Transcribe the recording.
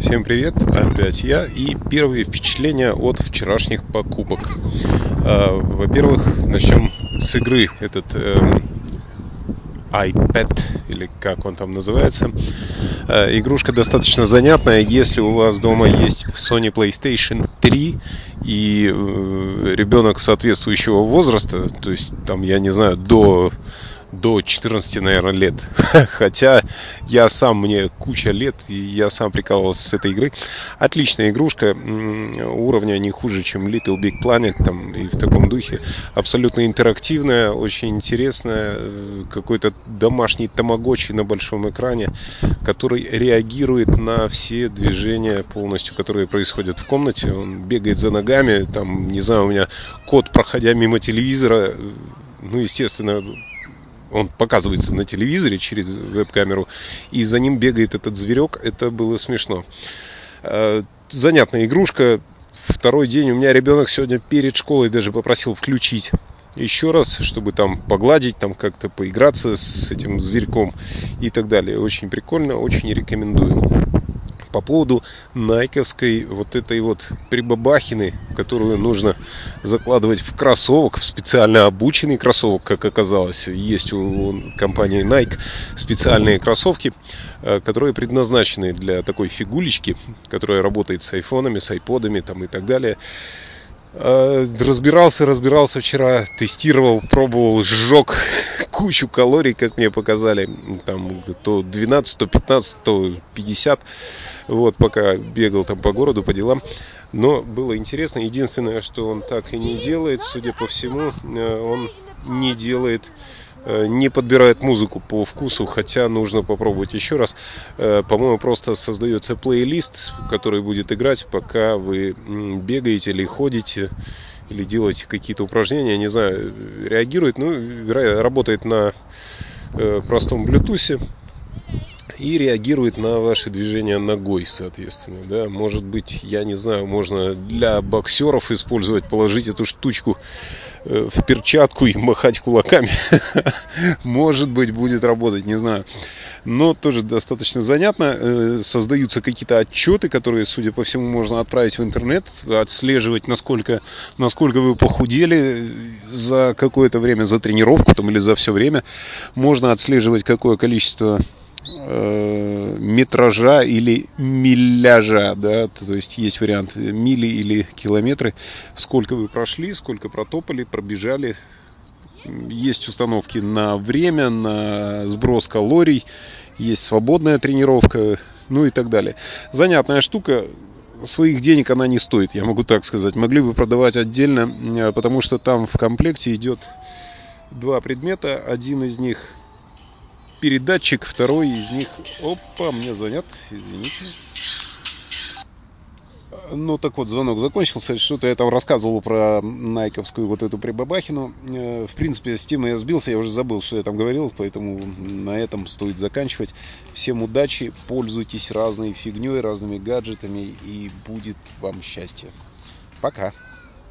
Всем привет, опять я и первые впечатления от вчерашних покупок. Во-первых, начнем с игры. Этот iPad, или как он там называется. Игрушка достаточно занятная. Если у вас дома есть Sony PlayStation 3 и ребенок соответствующего возраста, то есть там, я не знаю, до 14, наверное, лет. Хотя мне куча лет, и я сам прикалывался с этой игры. Отличная игрушка, уровня не хуже, чем Little Big Planet, там, и в таком духе. Абсолютно интерактивная, очень интересная. Какой-то домашний тамагочи на большом экране, который реагирует на все движения полностью, которые происходят в комнате. Он бегает за ногами, там, не знаю, у меня кот, проходя мимо телевизора, естественно, он показывается на телевизоре через веб-камеру, и за ним бегает этот зверек. Это было смешно. Занятная игрушка. Второй день у меня ребенок сегодня перед школой даже попросил включить еще раз, чтобы там погладить, там как-то поиграться с этим зверьком и так далее. Очень прикольно, очень рекомендую. По поводу найковской вот этой вот прибабахины, которую нужно закладывать в кроссовок, в специально обученный кроссовок, как оказалось. Есть у компании Nike специальные кроссовки, которые предназначены для такой фигулечки, которая работает с айфонами, с айподами там, и так далее. Разбирался вчера, тестировал, пробовал, сжег кучу калорий, как мне показали. Там то 12, то 15, то 50. Вот, пока бегал там по городу, по делам. Но было интересно. Единственное, что он так и не делает, судя по всему, он не подбирает музыку по вкусу, хотя нужно попробовать еще раз. По-моему, просто создается плейлист, который будет играть, пока вы бегаете или ходите, или делаете какие-то упражнения. Не знаю, реагирует, работает на простом Bluetooth и реагирует на ваши движения ногой, соответственно. Да? Может быть, я не знаю, можно для боксеров использовать, положить эту штучку в перчатку и махать кулаками. Может быть, будет работать, не знаю. Но тоже достаточно занятно. Создаются какие-то отчеты, которые, судя по всему, можно отправить в интернет, отслеживать, насколько вы похудели за какое-то время, за тренировку там, или за все время. Можно отслеживать, какое количество метража или миляжа, да, то есть есть вариант мили или километры, сколько вы прошли, сколько протопали, пробежали. Есть установки на время, на сброс калорий, есть свободная тренировка, и так далее. Занятная штука. Своих денег она не стоит, я могу так сказать. Могли бы продавать отдельно, потому что там в комплекте идет два предмета. Один из них передатчик, второй из них... Опа, мне звонят, извините. Так вот, звонок закончился. Что-то я там рассказывал про найковскую вот эту прибабахину. В принципе, с темы я сбился, я уже забыл, что я там говорил, поэтому на этом стоит заканчивать. Всем удачи, пользуйтесь разной фигней, разными гаджетами, и будет вам счастье. Пока!